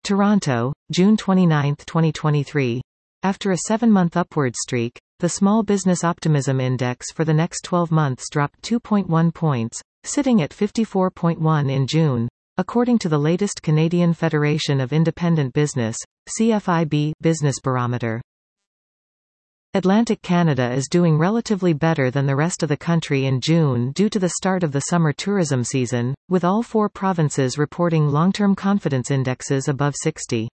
Toronto, June 29, 2023. After a 7-month upward streak, the Small Business Optimism Index for the next 12 months dropped 2.1 points, sitting at 54.1 in June, according to the latest Canadian Federation of Independent Business, CFIB, Business Barometer. Atlantic Canada is doing relatively better than the rest of the country in June due to the start of the summer tourism season, with all 4 provinces reporting long-term confidence indexes above 60.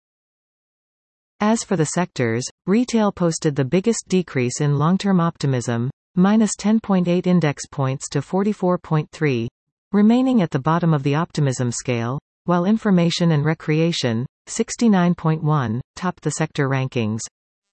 As for the sectors, retail posted the biggest decrease in long-term optimism, minus 10.8 index points to 44.3, remaining at the bottom of the optimism scale, while information and recreation, 69.1, topped the sector rankings.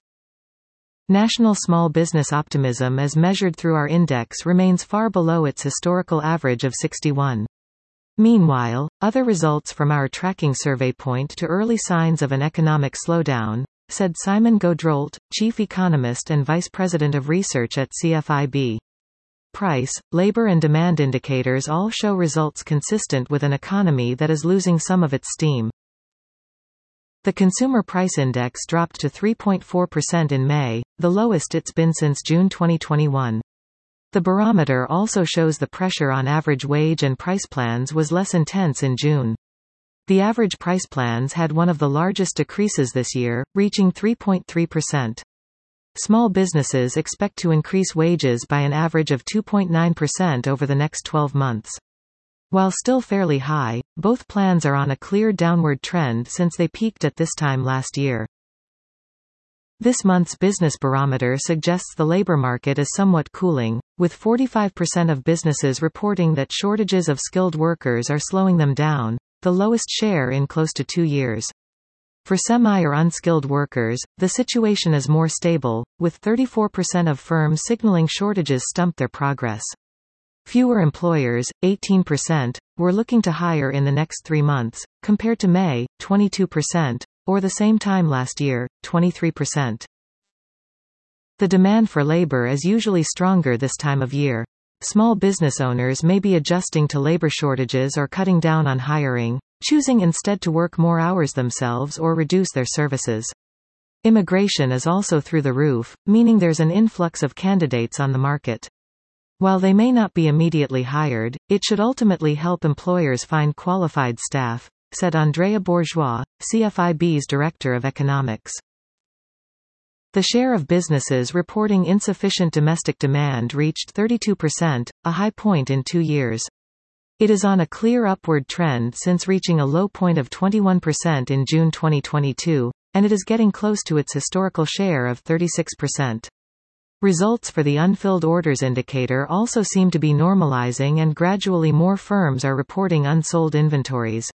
National small business optimism as measured through our index remains far below its historical average of 61. Meanwhile, other results from our tracking survey point to early signs of an economic slowdown, said Simon Gaudreault, Chief Economist and Vice President of Research at CFIB. Price, labor and demand indicators all show results consistent with an economy that is losing some of its steam. The Consumer Price Index dropped to 3.4% in May, the lowest it's been since June 2021. The barometer also shows the pressure on average wage and price plans was less intense in June. The average price plans had one of the largest decreases this year, reaching 3.3%. Small businesses expect to increase wages by an average of 2.9% over the next 12 months. While still fairly high, both plans are on a clear downward trend since they peaked at this time last year. This month's Business Barometer suggests the labor market is somewhat cooling, with 45% of businesses reporting that shortages of skilled workers are slowing them down, the lowest share in close to 2 years. For semi- or unskilled workers, the situation is more stable, with 34% of firms signaling shortages stump their progress. Fewer employers, 18%, were looking to hire in the next 3 months, compared to May, 22%, or the same time last year, 23%. The demand for labor is usually stronger this time of year. Small business owners may be adjusting to labor shortages or cutting down on hiring, choosing instead to work more hours themselves or reduce their services. Immigration is also through the roof, meaning there's an influx of candidates on the market. While they may not be immediately hired, it should ultimately help employers find qualified staff, said Andrea Bourgeois, CFIB's Director of Economics. The share of businesses reporting insufficient domestic demand reached 32%, a high point in 2 years. It is on a clear upward trend since reaching a low point of 21% in June 2022, and it is getting close to its historical share of 36%. Results for the unfilled orders indicator also seem to be normalizing and gradually more firms are reporting unsold inventories.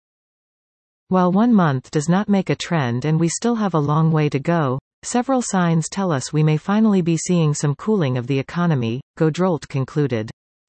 While 1 month does not make a trend and we still have a long way to go, several signs tell us we may finally be seeing some cooling of the economy, Gaudreault concluded.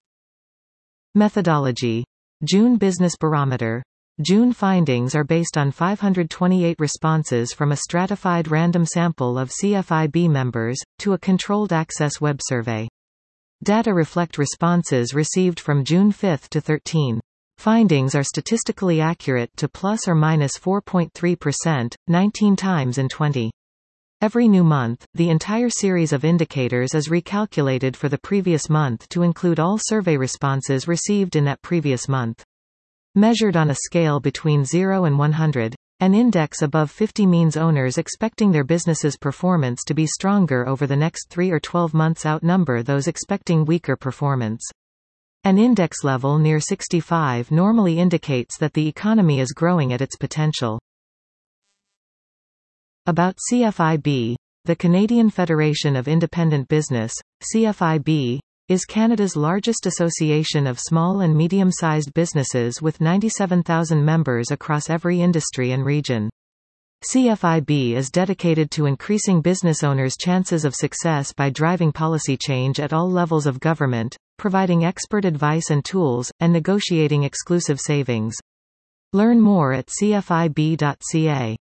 Methodology. June Business Barometer. June findings are based on 528 responses from a stratified random sample of CFIB members, to a controlled access web survey. Data reflect responses received from June 5 to 13. Findings are statistically accurate to plus or minus 4.3%, 19 times in 20. Every new month, the entire series of indicators is recalculated for the previous month to include all survey responses received in that previous month. Measured on a scale between 0 and 100, an index above 50 means owners expecting their business's performance to be stronger over the next 3 or 12 months outnumber those expecting weaker performance. An index level near 65 normally indicates that the economy is growing at its potential. About CFIB. The Canadian Federation of Independent Business, CFIB, is Canada's largest association of small and medium-sized businesses with 97,000 members across every industry and region. CFIB is dedicated to increasing business owners' chances of success by driving policy change at all levels of government, providing expert advice and tools, and negotiating exclusive savings. Learn more at cfib.ca.